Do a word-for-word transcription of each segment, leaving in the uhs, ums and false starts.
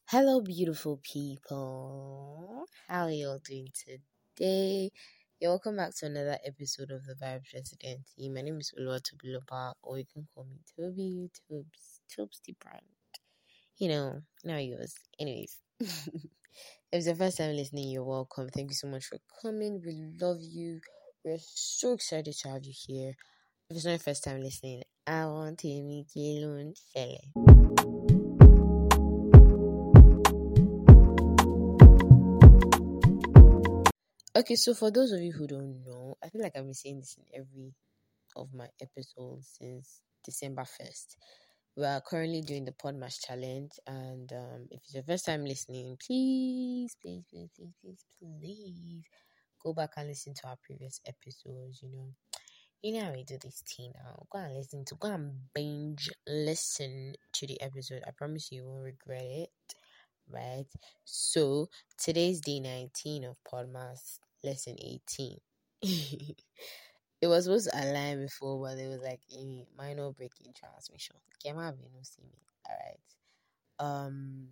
Hello, beautiful people. How are you all doing today? You're welcome back to another episode of the Vibes Residency. My name is Oluwatobi Loba, or you can call me Toby, Tobes, Tobes the brand. You know, now yours. Anyways, if it's the first time listening, you're welcome. Thank you so much for coming. We love you. We're so excited to have you here. If it's not your first time listening, I want to meet you alone. Okay, so for those of you who don't know, I feel like I've been saying this in every of my episodes since December first. We are currently doing the Podmas Challenge, and um, if it's your first time listening, please, please, please, please, please, please go back and listen to our previous episodes. You know, you know how we do this thing now. Go and listen to, go and binge listen to the episode. I promise you won't regret it. Right? So today's day nineteen of Podmas lesson eighteen. It was supposed to align before, but there was like a minor break in transmission. Kema Venu see me. Alright. Um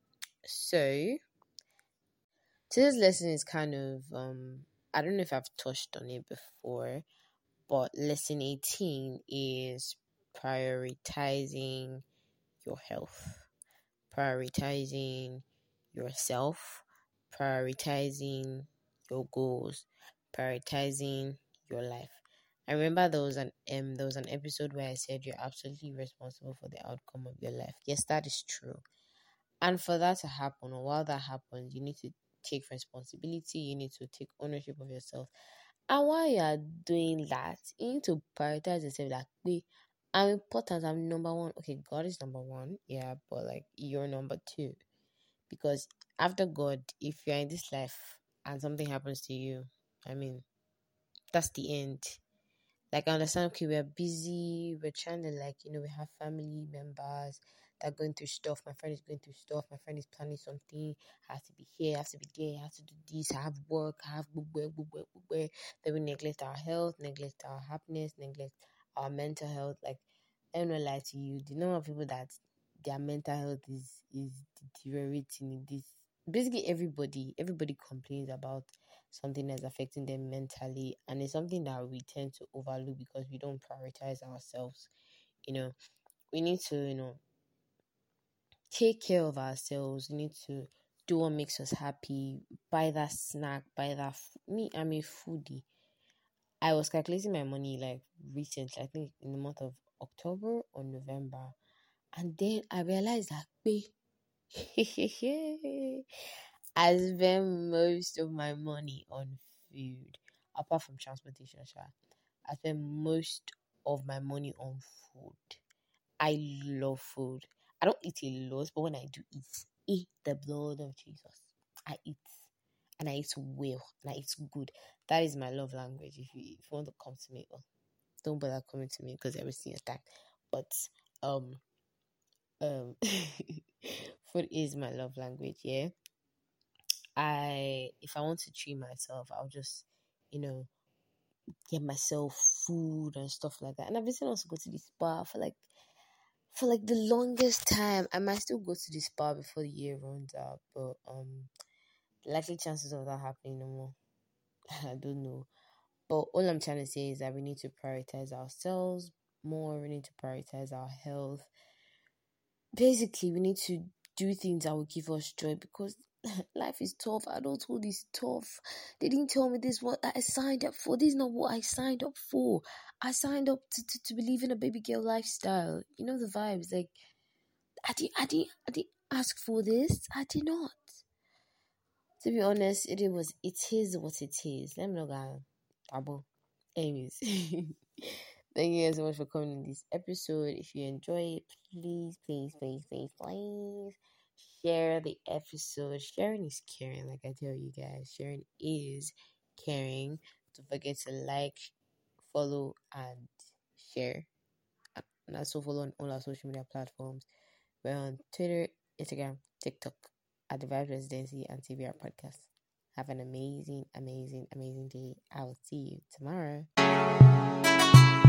so today's lesson is kind of um I don't know if I've touched on it before, but lesson eighteen is prioritizing your health. Prioritizing yourself, prioritizing your goals, prioritizing your life. I remember there was an um there was an episode where I said you're absolutely responsible for the outcome of your life. Yes, that is true. And for that to happen, or while that happens, you need to take responsibility, you need to take ownership of yourself. And while you are doing that, you need to prioritize yourself like, wait, I'm important, I'm number one. Okay, God is number one, yeah, but like you're number two. Because after God, if you're in this life and something happens to you, I mean, that's the end. Like, I understand, okay, we're busy, we're trying to, like, you know, we have family members that are going through stuff. My friend is going through stuff. My friend is planning something. I have to be here, I have to be there, I have to do this, I have work, I have bubwe, bubwe, bubwe. Then we neglect our health, neglect our happiness, neglect our mental health. Like, I don't lie to you. The number of people that their mental health is is deteriorating in this. Basically, everybody everybody complains about something that's affecting them mentally, and it's something that we tend to overlook because we don't prioritize ourselves. You know, we need to, you know, take care of ourselves. We need to do what makes us happy. Buy that snack, buy that f- me. I'm a foodie. I was calculating my money like recently, I think in the month of October or November, and then I realized that wait, I spend most of my money on food, apart from transportation. Sha. I spend most of my money on food. I love food. I don't eat a lot, but when I do eat, eat the blood of Jesus. I eat, and I eat well, and I eat good. That is my love language. If you, if you want to come to me, oh, don't bother coming to me because everything is time. But um um food is my love language. Yeah, I if I want to treat myself, I'll just, you know, get myself food and stuff like that. And I've been saying also go to the spa for like for like the longest time. I might still go to the spa before the year runs out, but um likely chances of that happening no more. I don't know. But all I'm trying to say is that we need to prioritize ourselves more, we need to prioritize our health. Basically, we need to do things that will give us joy because life is tough. Adulthood is tough. They didn't tell me this what I signed up for. This is not what I signed up for. I signed up to, to, to believe in a baby girl lifestyle. You know the vibes. Like I did I did I did ask for this. I did not. To be honest, it was it is what it is. Let me know guys. Abo. Anyways. Thank you guys so much for coming in this episode. If you enjoy it, please, please, please, please, please share the episode. Sharing is caring, like I tell you guys. Sharing is caring. Don't forget to like, follow, and share. And also follow on all our social media platforms. We're on Twitter, Instagram, TikTok at the Vibe Residency and T V R Podcast. Have an amazing, amazing, amazing day. I will see you tomorrow.